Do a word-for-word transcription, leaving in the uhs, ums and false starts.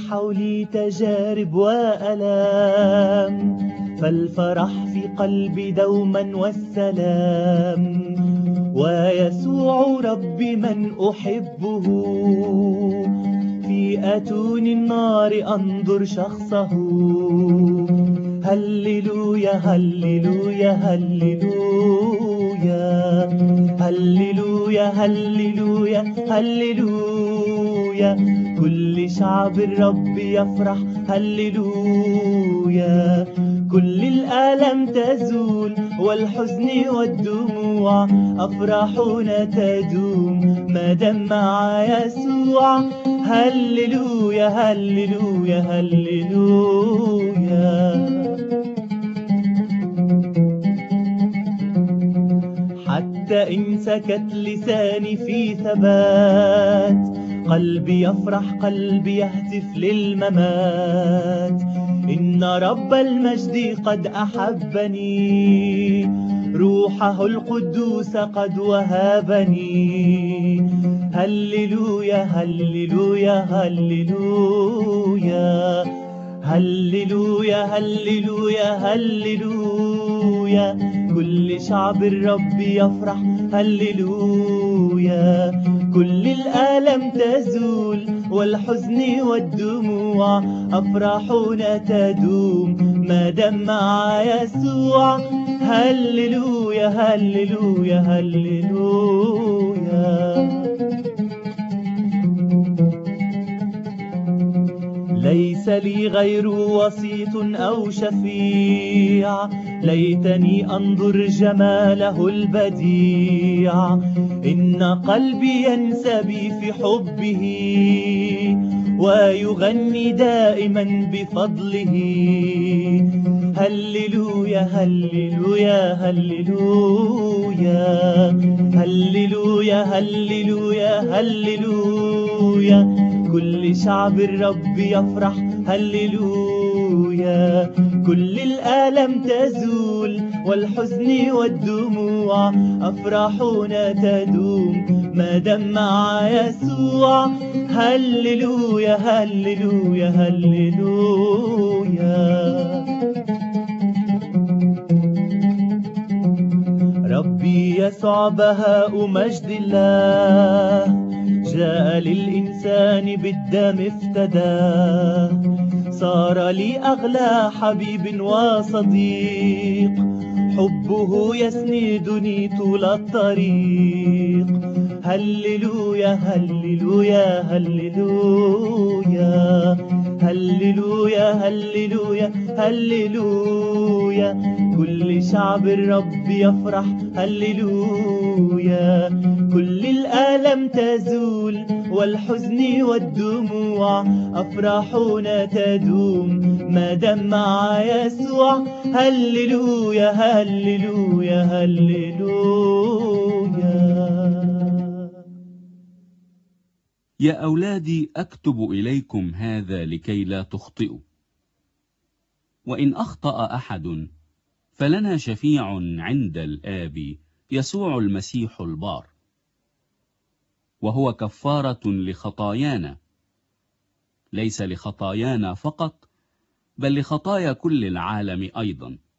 حولي تجارب وألام، فالفرح في قلبي دوما والسلام، ويسوع ربي من أحبه، في أتون النار أنظر شخصه. هللويا هللويا هللويا هللويا هللويا هللويا، كل شعب الرب يفرح. هللويا، كل الآلام تزول والحزن والدموع، أفراحنا تدوم ما دام مع يسوع. هللويا هللويا هللويا. حتى إن سكت لساني في ثبات، قلبي يفرح قلبي يهتف للممات. إن رب المجد قد أحبني، روحه القدوس قد وهبني. هللويا هللويا هللويا هللويا هللويا هللويا، كل شعب الرب يفرح. هللويا، كل الآلام تزول والحزن والدموع، أفراحنا تدوم ما دام مع يسوع. هللويا هللويا هللويا. ليس لي غير وسيط أو شفيع، ليتني أنظر جماله البديع. إن قلبي ينسبي في حبه، ويغني دائما بفضله. هللويا هللويا هللويا هللويا هللويا هللويا، كل شعب الرب يفرح. هللويا، كل الآلام تزول والحزن والدموع، أفراحنا تدوم ما دام مع يسوع. هللويا هللويا هللويا. ربي يسوع بهاء مجد الله، جاء للإنسان بالدم افتداه. صار لي أغلى حبيب وصديق، حبه يسندني طول الطريق. هللويا هللويا هللويا هللويا هللويا هللويا، كل شعب الرب يفرح. هللويا، كل الآلام تزول والحزن والدموع، أفراحنا تدوم ما دام مع يسوع. هللويا هللويا هللويا. يا أولادي، أكتب إليكم هذا لكي لا تخطئوا. وإن أخطأ أحد فلنا شفيع عند الآب، يسوع المسيح البار، وهو كفارة لخطايانا، ليس لخطايانا فقط بل لخطايا كل العالم أيضا.